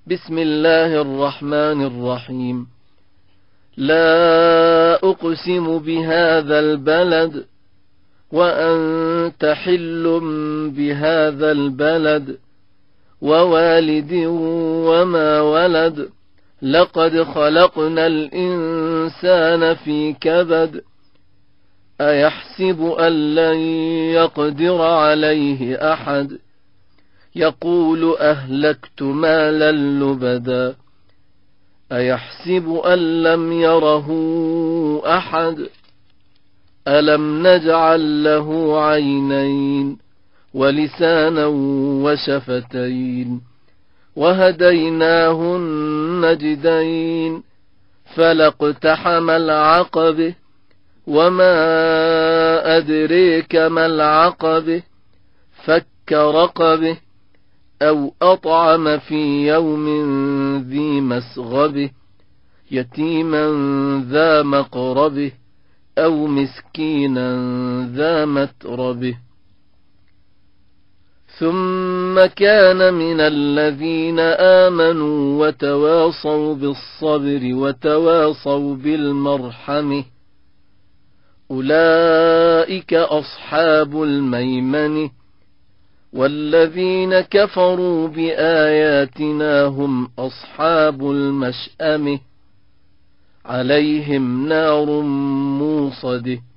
بسم الله الرحمن الرحيم. لا أقسم بهذا البلد وأنت حل بهذا البلد ووالد وما ولد لقد خلقنا الإنسان في كبد أيحسب أن لن يقدر عليه أحد يقول أهلكت مالا لبدا أيحسب أن لم يره أحد ألم نجعل له عينين ولسانا وشفتين وهديناه النجدين فلاقتحم العقبة وما أدريك ما العقبة فك رقبه أو أطعم في يوم ذي مسغبه يتيما ذا مقربه أو مسكينا ذا متربه ثم كان من الذين آمنوا وتواصوا بالصبر وتواصوا بالمرحمة أولئك أصحاب الميمنة والذين كفروا بآياتنا هم أصحاب المشأمة عليهم نار موصده